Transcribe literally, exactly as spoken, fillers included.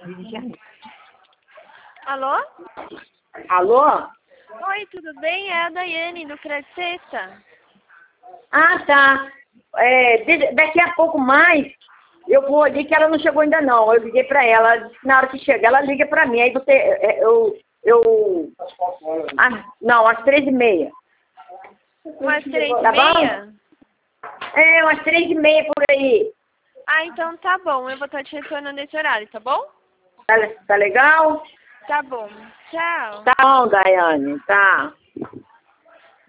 Alô? Alô? Oi, tudo bem? É a Daiane do Crédito Sexta. Ah, tá. É, de- daqui a pouco mais, eu vou ali, que ela não chegou ainda não. Eu liguei pra ela, ela disse que na hora que chegar, ela liga pra mim. Aí você, é, eu, eu... Ah, não, às três e meia. Umas três e Tá meia? bom? É, umas três e meia por aí. Ah, então tá bom. Eu vou estar te retornando nesse horário, tá bom? Tá, tá legal? Tá bom. Tchau. Tá bom, Daiane, tá.